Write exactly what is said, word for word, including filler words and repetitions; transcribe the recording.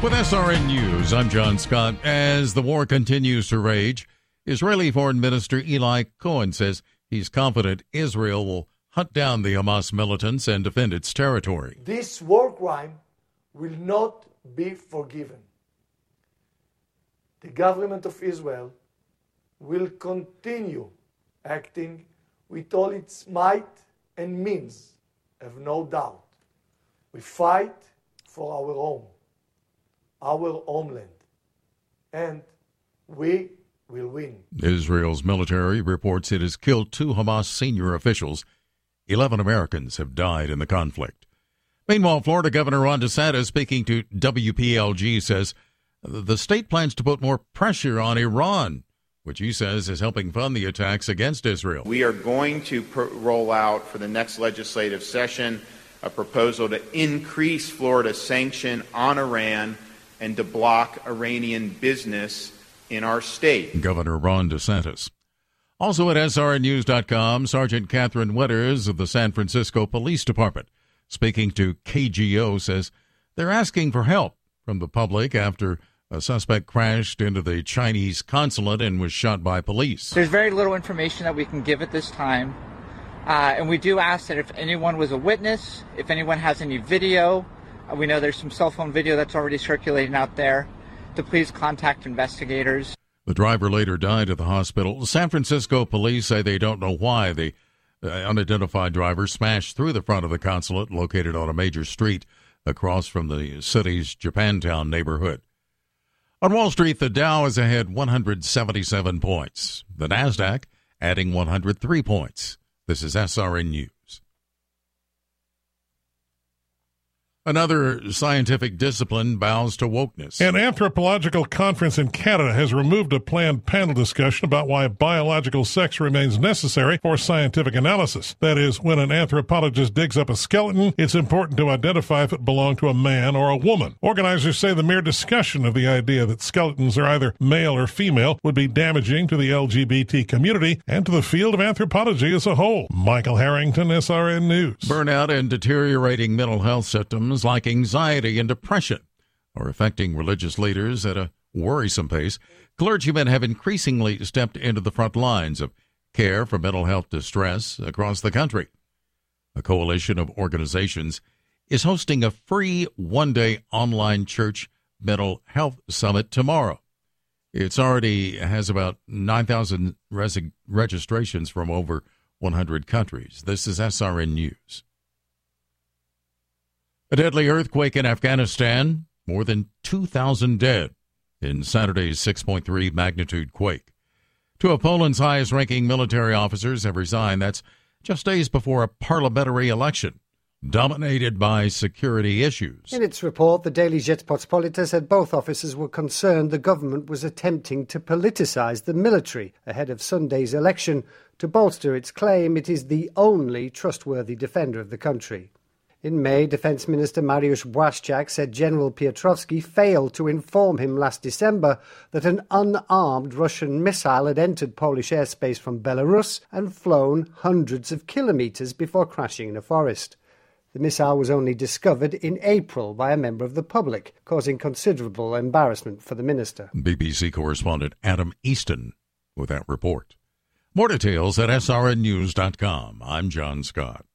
With S R N News, I'm John Scott. As the war continues to rage, Israeli Foreign Minister Eli Cohen says he's confident Israel will hunt down the Hamas militants and defend its territory. This war crime will not be forgiven. The government of Israel will continue acting with all its might and means, have no doubt. We fight for our home, our homeland, and we will win. Israel's military reports it has killed two Hamas senior officials. Eleven Americans have died in the conflict. Meanwhile, Florida Governor Ron DeSantis, speaking to W P L G, says the state plans to put more pressure on Iran, which he says is helping fund the attacks against Israel. We are going to pr- roll out for the next legislative session a proposal to increase Florida's sanction on Iran and to block Iranian business in our state. Governor Ron DeSantis. Also at S R N news dot com, Sergeant Catherine Winters of the San Francisco Police Department, speaking to K G O, says they're asking for help from the public after a suspect crashed into the Chinese consulate and was shot by police. There's very little information that we can give at this time. Uh, and we do ask that if anyone was a witness, if anyone has any video, uh, we know there's some cell phone video that's already circulating out there, to please contact investigators. The driver later died at the hospital. San Francisco police say they don't know why the uh, unidentified driver smashed through the front of the consulate located on a major street across from the city's Japantown neighborhood. On Wall Street, the Dow is ahead one hundred seventy-seven points. The Nasdaq adding one hundred three points. This is S R N News. Another scientific discipline bows to wokeness. An anthropological conference in Canada has removed a planned panel discussion about why biological sex remains necessary for scientific analysis. That is, when an anthropologist digs up a skeleton, it's important to identify if it belonged to a man or a woman. Organizers say the mere discussion of the idea that skeletons are either male or female would be damaging to the L G B T community and to the field of anthropology as a whole. Michael Harrington, S R N News. Burnout and deteriorating mental health symptoms like anxiety and depression are affecting religious leaders at a worrisome pace. Clergymen have increasingly stepped into the front lines of care for mental health distress across the country. A coalition of organizations is hosting a free one-day online church mental health summit tomorrow. It's already has about nine thousand res- registrations from over one hundred countries. This is S R N News. A deadly earthquake in Afghanistan, more than two thousand dead in Saturday's six point three magnitude quake. Two of Poland's highest-ranking military officers have resigned. That's just days before a parliamentary election dominated by security issues. In its report, the Daily Rzeczpospolita said both officers were concerned the government was attempting to politicize the military ahead of Sunday's election to bolster its claim it is the only trustworthy defender of the country. In May, Defence Minister Mariusz Błaszczak said General Piotrowski failed to inform him last December that an unarmed Russian missile had entered Polish airspace from Belarus and flown hundreds of kilometres before crashing in a forest. The missile was only discovered in April by a member of the public, causing considerable embarrassment for the minister. B B C correspondent Adam Easton with that report. More details at S R N news dot com. I'm John Scott.